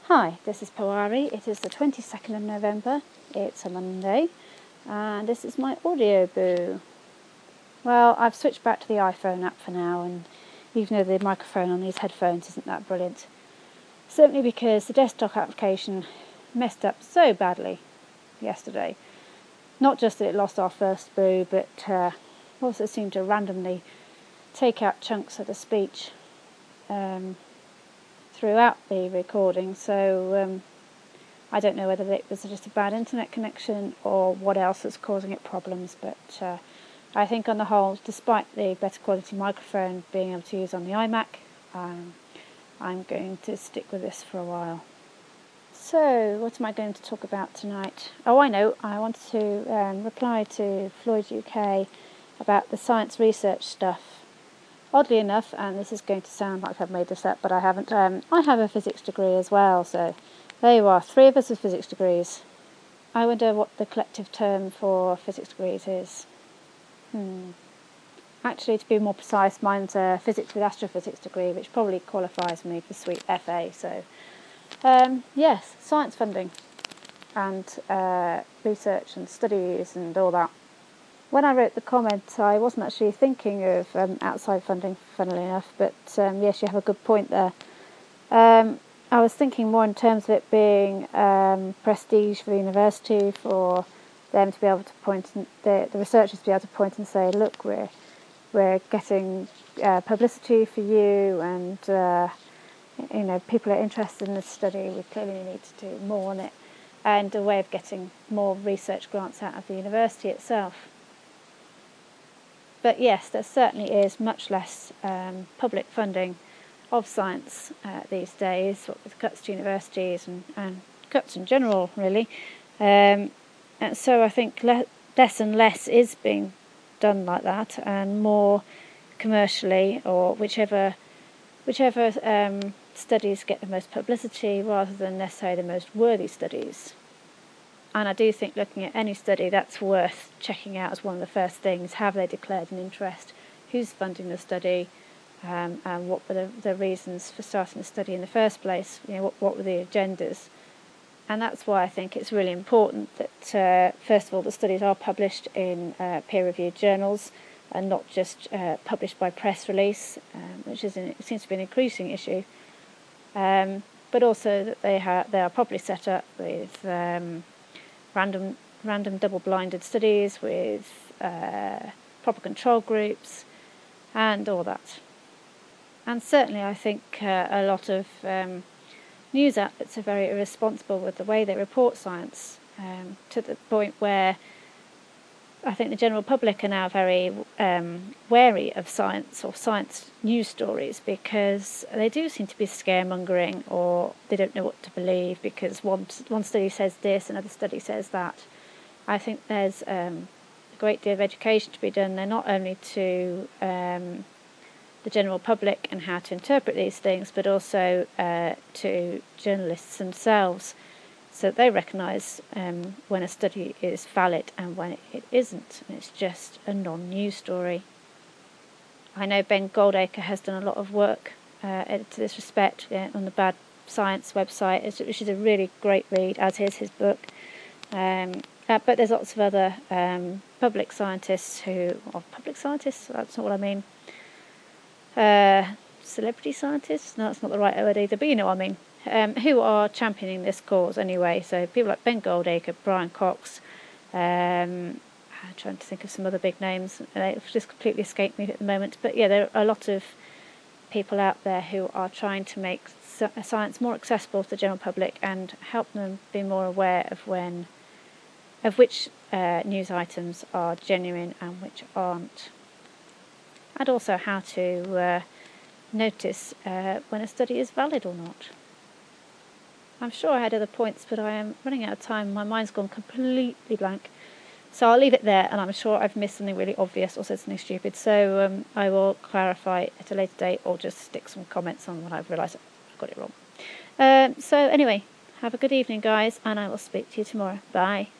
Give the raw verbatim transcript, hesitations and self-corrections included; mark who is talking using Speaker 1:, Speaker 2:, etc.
Speaker 1: Hi, this is Powari. It is the twenty-second of November. It's a Monday, and this is my audio boo. Well, I've switched back to the iPhone app for now, and even though the microphone on these headphones isn't that brilliant, certainly because the desktop application messed up so badly yesterday. Not just that it lost our first boo, but uh, also seemed to randomly take out chunks of the speech um, throughout the recording, so um, I don't know whether it was just a bad internet connection or what else is causing it problems, but uh, I think on the whole, despite the better quality microphone being able to use on the iMac, um, I'm going to stick with this for a while. So, what am I going to talk about tonight? Oh, I know, I wanted to um, reply to Floyd U K about the science research stuff. Oddly enough, and this is going to sound like I've made this up, but I haven't, um, I have a physics degree as well, so there you are, three of us with physics degrees. I wonder what the collective term for physics degrees is. Hmm. Actually, to be more precise, mine's a physics with astrophysics degree, which probably qualifies me for sweet F A, so um, yes, science funding and uh, research and studies and all that. When I wrote the comment, I wasn't actually thinking of um, outside funding, funnily enough, but um, yes, you have a good point there. Um, I was thinking more in terms of it being um, prestige for the university, for them to be able to point, and the, the researchers to be able to point and say, look, we're we're getting uh, publicity for you, and uh, you know, people are interested in this study. We clearly need to do more on it, and a way of getting more research grants out of the university itself. But yes, there certainly is much less um, public funding of science uh, these days, what with cuts to universities and, and cuts in general, really. Um, and so I think le- less and less is being done like that, and more commercially, or whichever whichever um, studies get the most publicity rather than necessarily the most worthy studies. And I do think looking at any study, that's worth checking out as one of the first things. Have they declared an interest? Who's funding the study? Um, and what were the, the reasons for starting the study in the first place? You know, what, what were the agendas? And that's why I think it's really important that, uh, first of all, the studies are published in uh, peer-reviewed journals and not just uh, published by press release, um, which is an, it seems to be an increasing issue. Um, but also that they, ha- they are properly set up with um, random, random double-blinded studies, with uh, proper control groups, and all that. And certainly I think uh, a lot of um, news outlets are very irresponsible with the way they report science, um, to the point where I think the general public are now very um, wary of science or science news stories, because they do seem to be scaremongering, or they don't know what to believe because one, one study says this, another study says that. I think there's um, a great deal of education to be done there, not only to um, the general public and how to interpret these things, but also uh, to journalists themselves, so that they recognise um, when a study is valid and when it isn't, and it's just a non-news story. I know Ben Goldacre has done a lot of work uh, to this respect uh, on the Bad Science website, which is a really great read, as is his book. Um, uh, but there's lots of other um, public scientists who, or public scientists, that's not what I mean, Uh, celebrity scientists? No, that's not the right word either, but you know what I mean. Um, who are championing this cause anyway. So people like Ben Goldacre, Brian Cox, um, I'm trying to think of some other big names. They've just completely escaped me at the moment. But yeah, there are a lot of people out there who are trying to make science more accessible to the general public and help them be more aware of when, of which uh, news items are genuine and which aren't. And also how to uh, notice uh, when a study is valid or not. I'm sure I had other points, but I am running out of time. My mind's gone completely blank. So I'll leave it there, and I'm sure I've missed something really obvious or said something stupid. So um, I will clarify at a later date, or just stick some comments on when I've realised I've got it wrong. Um, so anyway, have a good evening, guys, and I will speak to you tomorrow. Bye.